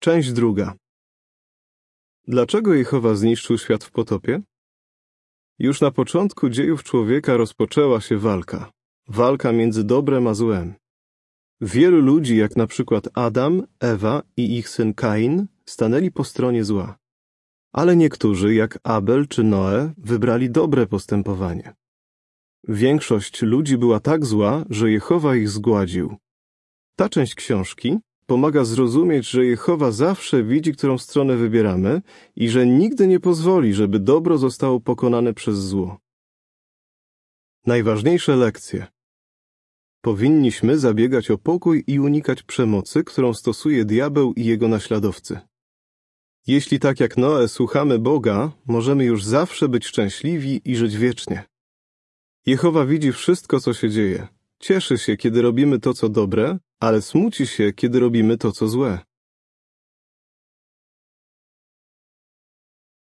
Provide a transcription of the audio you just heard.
Część druga. Dlaczego Jehowa zniszczył świat w potopie? Już na początku dziejów człowieka rozpoczęła się walka. Walka między dobrem a złem. Wielu ludzi, jak na przykład Adam, Ewa i ich syn Kain, stanęli po stronie zła. Ale niektórzy, jak Abel czy Noe, wybrali dobre postępowanie. Większość ludzi była tak zła, że Jehowa ich zgładził. Ta część książki pomaga zrozumieć, że Jehowa zawsze widzi, którą stronę wybieramy i że nigdy nie pozwoli, żeby dobro zostało pokonane przez zło. Najważniejsze lekcje. Powinniśmy zabiegać o pokój i unikać przemocy, którą stosuje diabeł i jego naśladowcy. Jeśli tak jak Noe słuchamy Boga, możemy już zawsze być szczęśliwi i żyć wiecznie. Jehowa widzi wszystko, co się dzieje. Cieszy się, kiedy robimy to, co dobre, ale smuci się, kiedy robimy to, co złe.